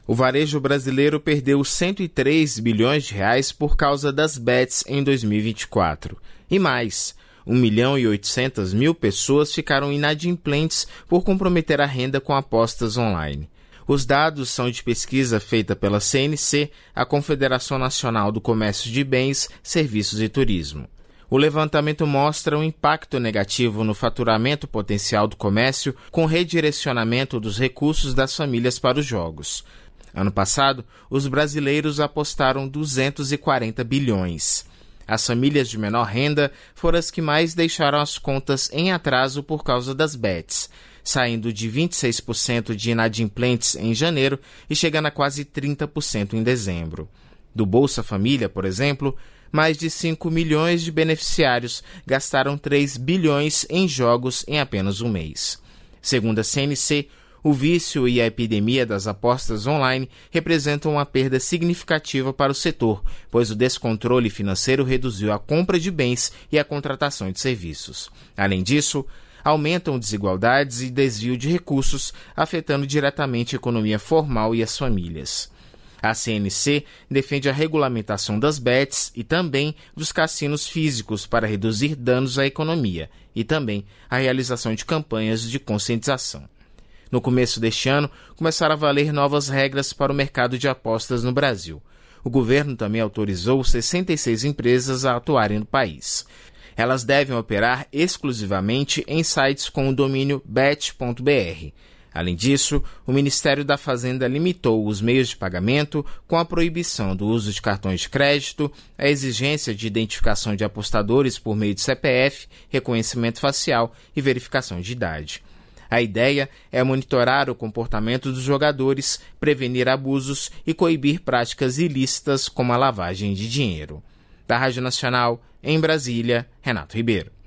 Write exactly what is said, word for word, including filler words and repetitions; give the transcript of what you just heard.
O varejo brasileiro perdeu cento e três bilhões de reais por causa das bets em dois mil e vinte e quatro. E mais, um milhão e oitocentas mil pessoas ficaram inadimplentes por comprometer a renda com apostas online. Os dados são de pesquisa feita pela C N C, a Confederação Nacional do Comércio de Bens, Serviços e Turismo. O levantamento mostra um impacto negativo no faturamento potencial do comércio com redirecionamento dos recursos das famílias para os jogos. Ano passado, os brasileiros apostaram duzentos e quarenta bilhões. As famílias de menor renda foram as que mais deixaram as contas em atraso por causa das bets, saindo de vinte e seis por cento de inadimplentes em janeiro e chegando a quase trinta por cento em dezembro. Do Bolsa Família, por exemplo, mais de cinco milhões de beneficiários gastaram três bilhões em jogos em apenas um mês. Segundo a C N C, o vício e a epidemia das apostas online representam uma perda significativa para o setor, pois o descontrole financeiro reduziu a compra de bens e a contratação de serviços. Além disso, aumentam desigualdades e desvio de recursos, afetando diretamente a economia formal e as famílias. A C N C defende a regulamentação das bets e também dos cassinos físicos para reduzir danos à economia e também a realização de campanhas de conscientização. No começo deste ano, começaram a valer novas regras para o mercado de apostas no Brasil. O governo também autorizou sessenta e seis empresas a atuarem no país. Elas devem operar exclusivamente em sites com o domínio bet ponto b r. Além disso, o Ministério da Fazenda limitou os meios de pagamento com a proibição do uso de cartões de crédito, a exigência de identificação de apostadores por meio de C P F, reconhecimento facial e verificação de idade. A ideia é monitorar o comportamento dos jogadores, prevenir abusos e coibir práticas ilícitas como a lavagem de dinheiro. Da Rádio Nacional, em Brasília, Renato Ribeiro.